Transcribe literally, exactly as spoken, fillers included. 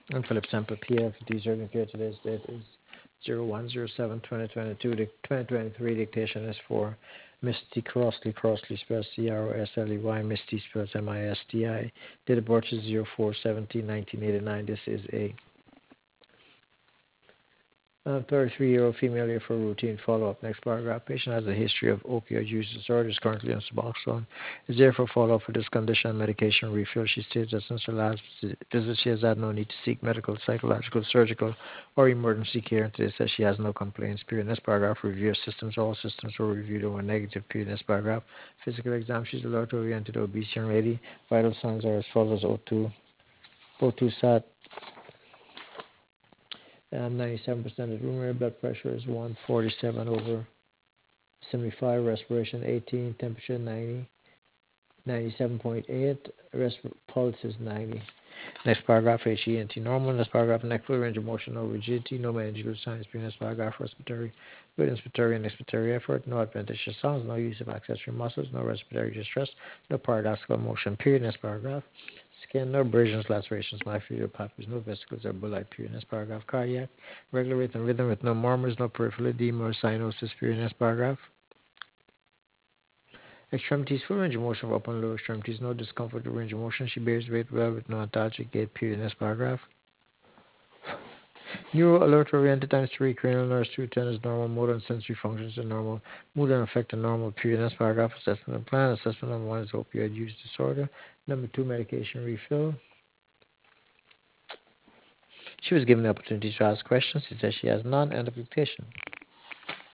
And Philip Sample P F, D serving care. Today's date is zero one zero seven twenty twenty-two. The twenty twenty-three dictation is for Misty Crossley, Crossley spelled C R O S L E Y, Misty spelled M I S T I. Date of birth is zero four seventeen nineteen eighty-nine. This is a Uh, thirty-three-year-old female here for routine follow-up. Next paragraph. Patient has a history of opioid use disorder. Is currently on Suboxone. Is there for follow-up for this condition and medication refill. She states that since her last visit, she has had no need to seek medical, psychological, surgical, or emergency care. And today says she has no complaints. Period. Next paragraph. Review of systems. All systems were reviewed and were negative. Period. Next paragraph. Physical exam. She's alert, oriented, obese, and ready. Vital signs are as follows: O two, O two sat. Um, ninety-seven percent of room air. Blood pressure is one forty-seven over seventy-five. Respiration eighteen. Temperature ninety. ninety-seven point eight. Resp- pulse is ninety. Next paragraph, H E N T normal. Next paragraph, neck fluid, range of motion, no rigidity, no meningeal signs. Next paragraph, respiratory, good inspiratory and expiratory effort, no adventitious sounds, no use of accessory muscles, no respiratory distress, no paradoxical motion. Period. Next paragraph. Skin, no abrasions, lacerations, myofibrosis, papules, no vesicles or bulli. Period. Next paragraph. Cardiac, regular rate and rhythm with no murmurs, no peripheral edema or cyanosis. Period. Next paragraph. Extremities, full range of motion of upper and lower extremities, no discomfort or range of motion. She bears weight well with no antalgic gait. Period. Next paragraph. Neuro alert oriented times three, cranial nerves two ten is normal, motor and sensory functions are normal, mood and affect are normal. Period. Next paragraph. Assessment and plan. Assessment number one is opioid use disorder. Number two, medication refill. She was given the opportunity to ask questions. She says she has none. End of dictation.